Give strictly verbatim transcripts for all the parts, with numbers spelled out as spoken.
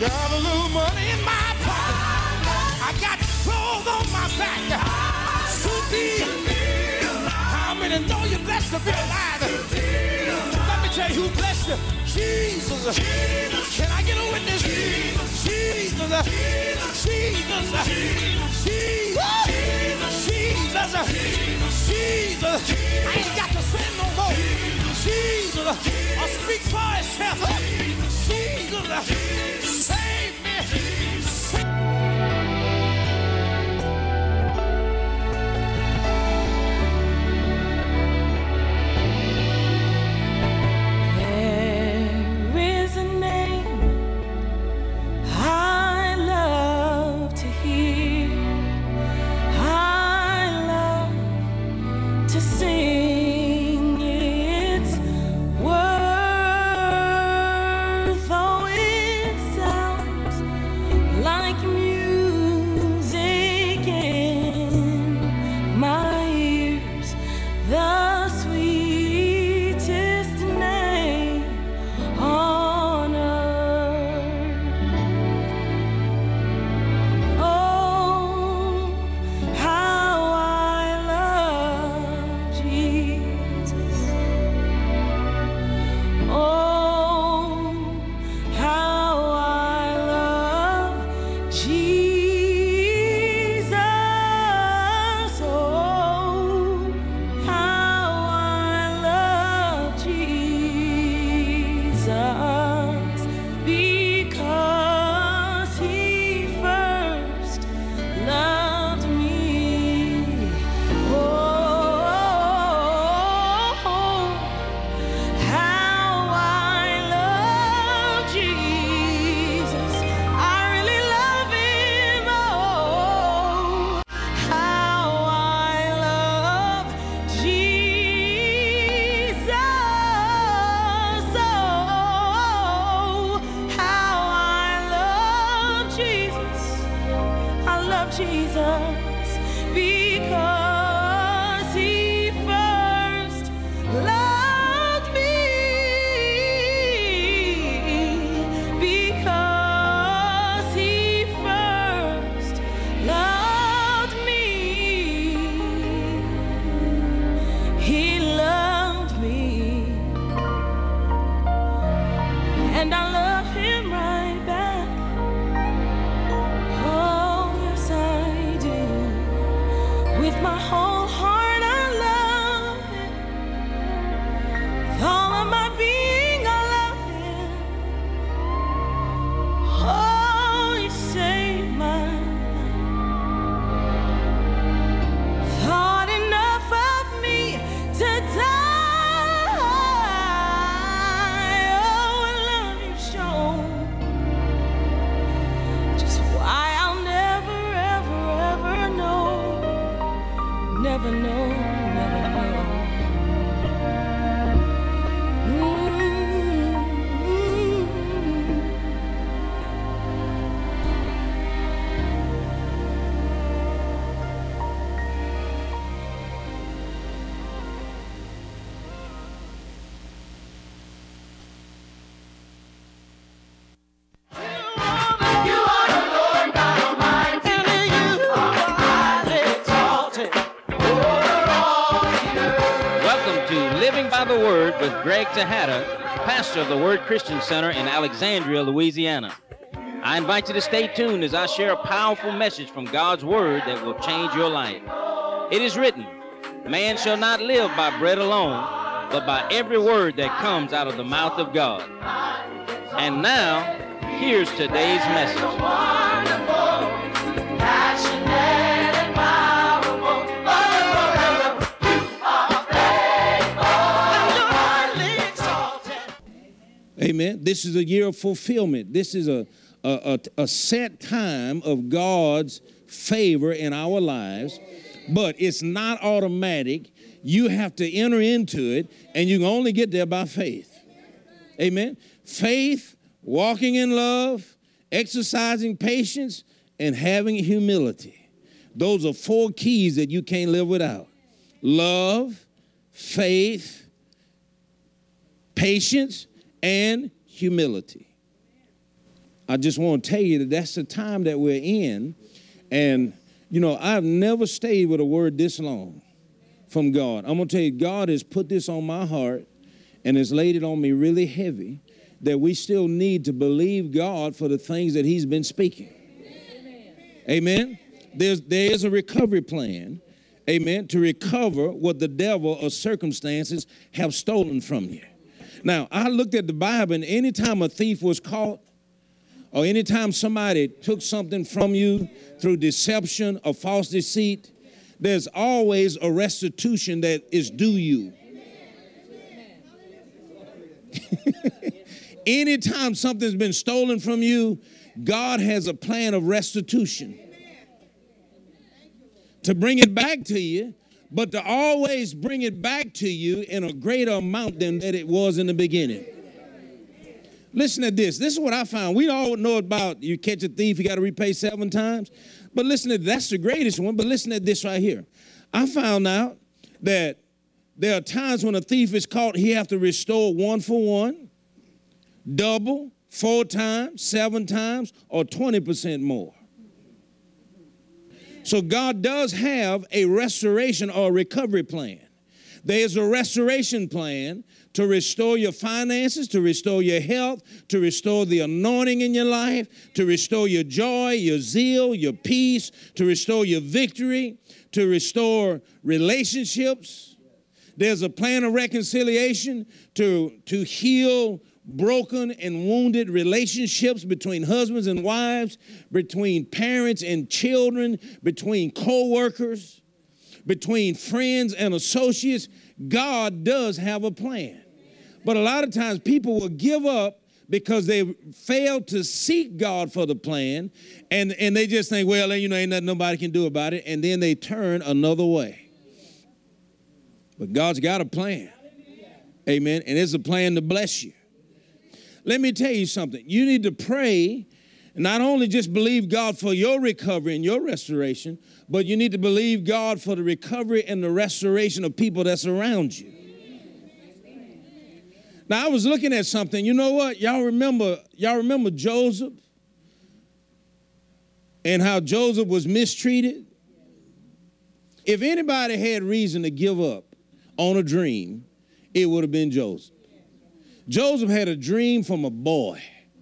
Got a little money in my pocket. I got clothes on my back. To be. How many know you're blessed to be alive? Let me tell you who blessed you. Jesus. Can I get a witness? Jesus. Jesus. Jesus. Jesus. Jesus. I ain't got to sin no more. Jesus. I'll speak for itself. Jesus. Save me. Save with Greg Tejada, pastor of the Word Christian Center in Alexandria, Louisiana. I invite you to stay tuned as I share a powerful message from God's Word that will change your life. It is written, man shall not live by bread alone, but by every word that comes out of the mouth of God. And now, here's today's message. Amen. This is a year of fulfillment. This is a, a, a, a set time of God's favor in our lives, but it's not automatic. You have to enter into it, and you can only get there by faith. Amen. Faith, walking in love, exercising patience, and having humility. Those are four keys that you can't live without. Love, faith, patience, and humility. I just want to tell you that that's the time that we're in. And, you know, I've never stayed with a word this long from God. I'm going to tell you, God has put this on my heart and has laid it on me really heavy, that we still need to believe God for the things that he's been speaking. Amen. Amen. There's, there is a recovery plan, amen, to recover what the devil or circumstances have stolen from you. Now, I looked at the Bible, and anytime a thief was caught, or anytime somebody took something from you through deception or false deceit, there's always a restitution that is due you. Anytime something's been stolen from you, God has a plan of restitution to bring it back to you, but to always bring it back to you in a greater amount than that it was in the beginning. Listen to this. This is what I found. We all know about you catch a thief, you got to repay seven times. But listen to that's the greatest one. But listen to this right here. I found out that there are times when a thief is caught, he have to restore one for one, double, four times, seven times, or twenty percent more. So God does have a restoration or recovery plan. There's a restoration plan to restore your finances, to restore your health, to restore the anointing in your life, to restore your joy, your zeal, your peace, to restore your victory, to restore relationships. There's a plan of reconciliation to, to heal broken and wounded relationships between husbands and wives, between parents and children, between co-workers, between friends and associates. God does have a plan. But a lot of times people will give up because they fail to seek God for the plan, and, and they just think, well, you know, ain't nothing nobody can do about it, and then they turn another way. But God's got a plan. Amen. And it's a plan to bless you. Let me tell you something. You need to pray, not only just believe God for your recovery and your restoration, but you need to believe God for the recovery and the restoration of people that's around you. Now, I was looking at something. You know what? Y'all remember, y'all remember Joseph and how Joseph was mistreated? If anybody had reason to give up on a dream, it would have been Joseph. Joseph had a dream from a boy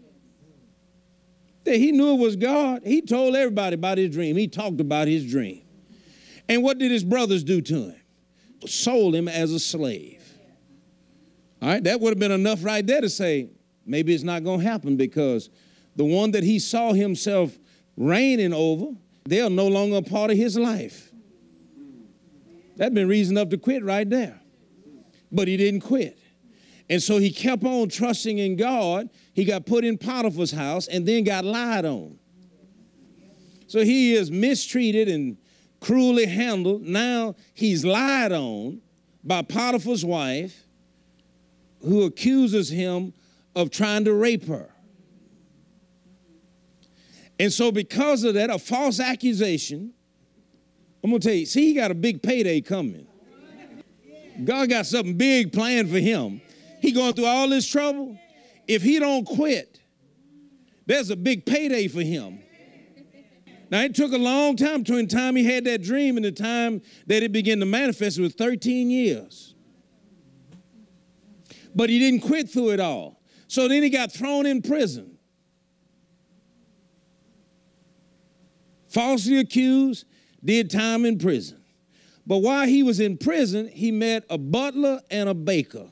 that he knew it was God. He told everybody about his dream. He talked about his dream. And what did his brothers do to him? Sold him as a slave. All right, that would have been enough right there to say, maybe it's not going to happen, because the one that he saw himself reigning over, they are no longer a part of his life. That'd been reason enough to quit right there. But he didn't quit. And so he kept on trusting in God. He got put in Potiphar's house and then got lied on. So he is mistreated and cruelly handled. Now he's lied on by Potiphar's wife, who accuses him of trying to rape her. And so because of that, a false accusation, I'm going to tell you, see, he got a big payday coming. God got something big planned for him. He going through all this trouble. If he don't quit, there's a big payday for him. Now, it took a long time between the time he had that dream and the time that it began to manifest. It was thirteen years. But he didn't quit through it all. So then he got thrown in prison. Falsely accused, did time in prison. But while he was in prison, he met a butler and a baker.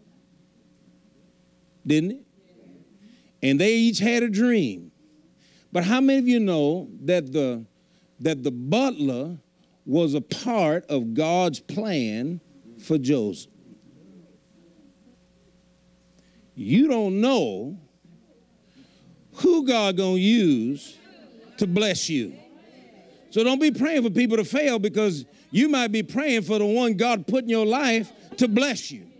Didn't he? And they each had a dream. But how many of you know that the, that the butler was a part of God's plan for Joseph? You don't know who God gonna use to bless you. So don't be praying for people to fail, because you might be praying for the one God put in your life to bless you.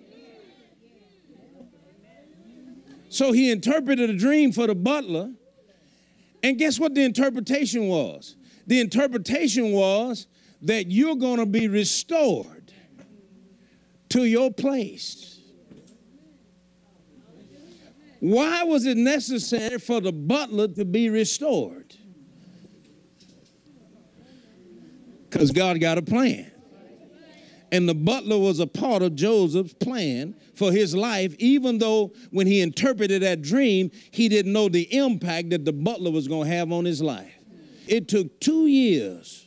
So he interpreted a dream for the butler, and guess what the interpretation was? The interpretation was that you're gonna be restored to your place. Why was it necessary for the butler to be restored? Because God got a plan. And the butler was a part of Joseph's plan for his life, even though when he interpreted that dream, he didn't know the impact that the butler was going to have on his life. It took two years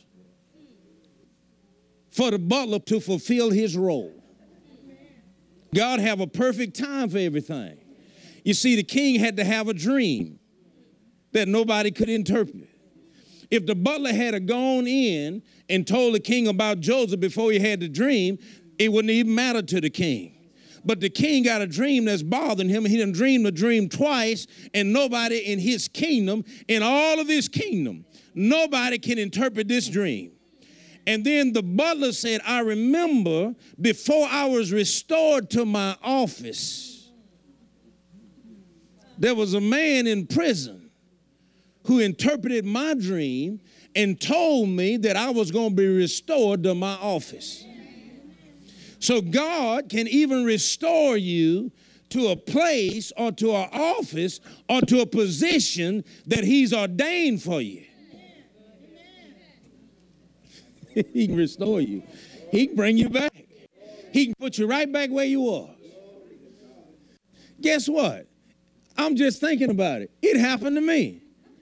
for the butler to fulfill his role. God have a perfect time for everything. You see, the king had to have a dream that nobody could interpret. If the butler had gone in and told the king about Joseph before he had the dream, it wouldn't even matter to the king. But the king got a dream that's bothering him. He done dreamed the dream twice, and nobody in his kingdom, in all of his kingdom, nobody can interpret this dream. And then the butler said, I remember before I was restored to my office, there was a man in prison who interpreted my dream and told me that I was going to be restored to my office. So God can even restore you to a place or to an office or to a position that he's ordained for you. He can restore you. He can bring you back. He can put you right back where you are. Guess what? I'm just thinking about it. It happened to me.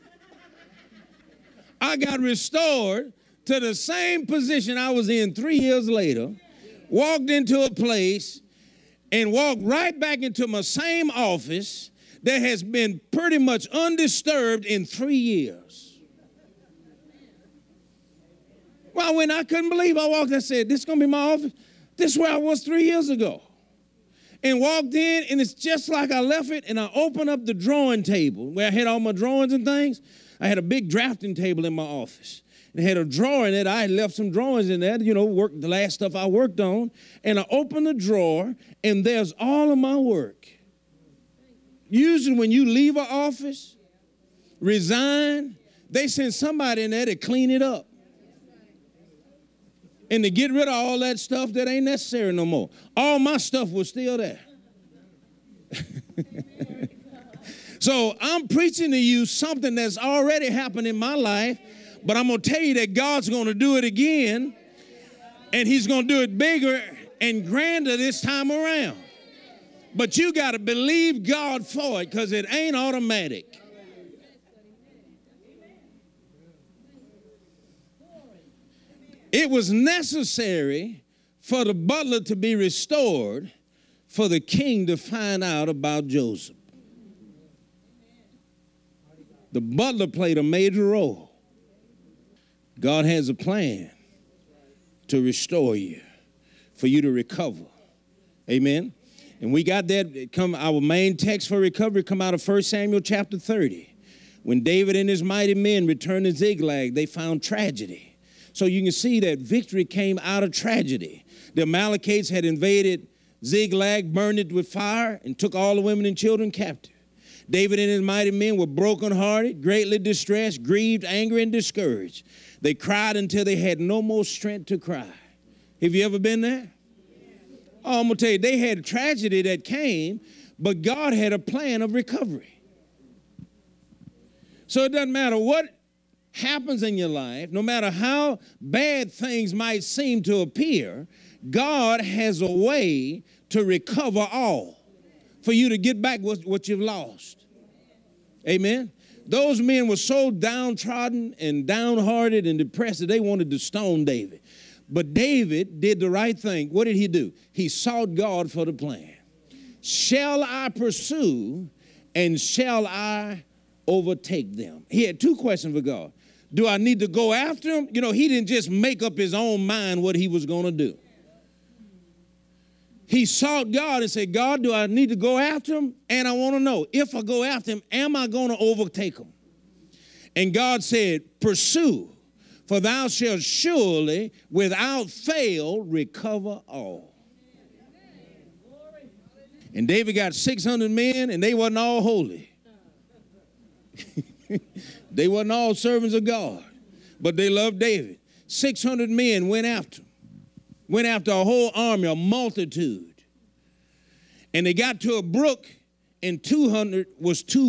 I got restored to the same position I was in three years later, walked into a place and walked right back into my same office that has been pretty much undisturbed in three years. Well, when I couldn't believe, I walked and said, this is going to be my office? This is where I was three years ago. And walked in, and it's just like I left it, and I opened up the drawing table where I had all my drawings and things. I had a big drafting table in my office. It had a drawer in it. I had left some drawings in there, you know, work, the last stuff I worked on. And I opened the drawer, and there's all of my work. Usually when you leave an office, resign, they send somebody in there to clean it up and to get rid of all that stuff that ain't necessary no more. All my stuff was still there. So I'm preaching to you something that's already happened in my life, but I'm going to tell you that God's going to do it again, and he's going to do it bigger and grander this time around. But you got to believe God for it, because it ain't automatic. It was necessary for the butler to be restored for the king to find out about Joseph. The butler played a major role. God has a plan to restore you, for you to recover. Amen. And we got that. Come, our main text for recovery come out of First Samuel chapter thirty. When David and his mighty men returned to Ziklag, they found tragedy. So you can see that victory came out of tragedy. The Amalekites had invaded Ziklag, burned it with fire, and took all the women and children captive. David and his mighty men were brokenhearted, greatly distressed, grieved, angry, and discouraged. They cried until they had no more strength to cry. Have you ever been there? Oh, I'm going to tell you, they had a tragedy that came, but God had a plan of recovery. So it doesn't matter what happens in your life, no matter how bad things might seem to appear, God has a way to recover all, for you to get back what, what you've lost. Amen. Those men were so downtrodden and downhearted and depressed that they wanted to stone David. But David did the right thing. What did he do? He sought God for the plan. Shall I pursue and shall I overtake them? He had two questions for God. Do I need to go after him? You know, he didn't just make up his own mind what he was going to do. He sought God and said, God, do I need to go after him? And I want to know, if I go after him, am I going to overtake him? And God said, pursue, for thou shalt surely, without fail, recover all. And David got six hundred men, and they wasn't all holy. They wasn't all servants of God, but they loved David. six hundred men went after him. Went after a whole army, a multitude. And they got to a brook and two hundred was too